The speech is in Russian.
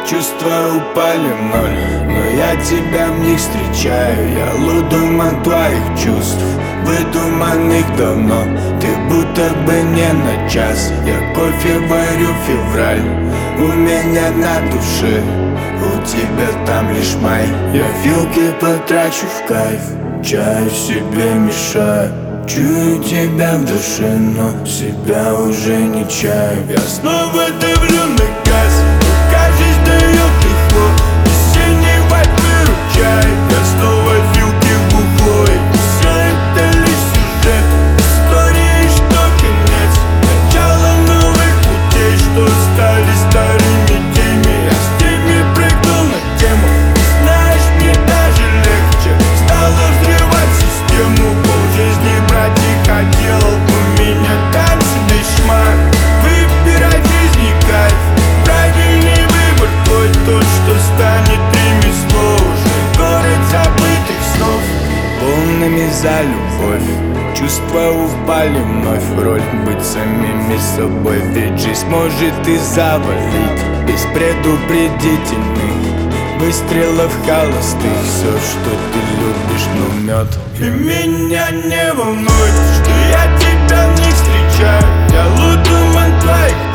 Чувства упали в ноль, но я тебя в них встречаю. Я лудуман твоих чувств, выдуманных давно. Ты будто бы не на час. Я кофе варю, февраль у меня на душе, у тебя там лишь май. Я вилки потрачу в кайф, чаю себе мешаю. Чую тебя в душе, но себя уже не чаю. Я снова давлю на газ, кажется, дает легко. Весенний вайб выручай. Я снова вилки в углу, и все это лишь сюжет истории, что конец, начало новых путей, что стали старыми теми. Я с теми прыгнул на тему, знаешь, мне даже легче стало взрывать систему. Полжизни брать не хотел, у меня танцы дешмар. Выбирать жизни кайф, правильный выбор твой, тот, что станет ремесло. Уже город забытых снов, полными за любовь. Чувства упали вновь в роль быть самими собой. Ведь жизнь может и завалить без предупредительных выстрелов холостых. Все, что ты любишь, ну мед. И меня не волнует, что я тебя в них встречаю. Я лудуман твоих